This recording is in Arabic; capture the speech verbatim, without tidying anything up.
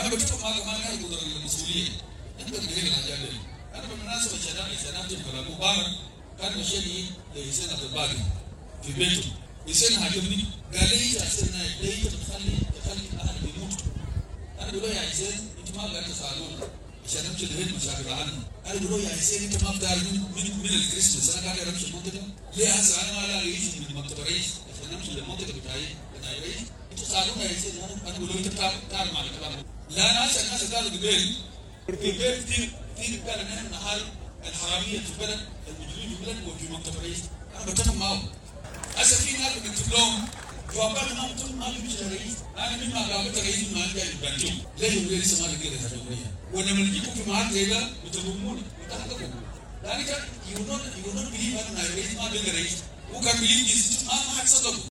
انا بتفق معك كمان هاي قدر المسؤوليه انت اللي هي الحاجات دي. انا بالمناسبه شنان شنان في مبارك كان مشاني لحسين عبد الباقي في بيته. حسين هاجمني قال لي يا حسين ليه تخلي تخلي اهل يموتوا؟ انا بقول له يا حسين انت ما قاعد تسالون عشان امشي لهين مشاكل عنه. انا بقول له يا حسين انت ما بتعرف من من, من الكريسماس انا قاعد امشي المنطقه ليه هسه انا ما الاقي شيء من مكتب الرئيس عشان امشي للمنطقه بتاعي بتاع الرئيس. انتوا تسالون يا حسين انا انا بقول له انت بتعرف مع الكلام لا انا هسه الناس قالوا قبل قبل كثير كثير قال ان احنا حال الحراميه في البلد المجرمين في البلد وفي مكتب الرئيس. انا بتفق معهم. هسه في ناس بنكتب لهم جوابات ما بتقول ما بيمشي الرئيس. انا من ما قابلت الرئيس ما جاي بنجيب ليه يقول لي لسه ما لقيت الحراميه ولما نجيكم في معاد زي ده بتلوموني وتحققوا. ذلك يقولون يقولون بليف انا الرئيس ما بين الرئيس وكان بليف ما ما حد صدقوا.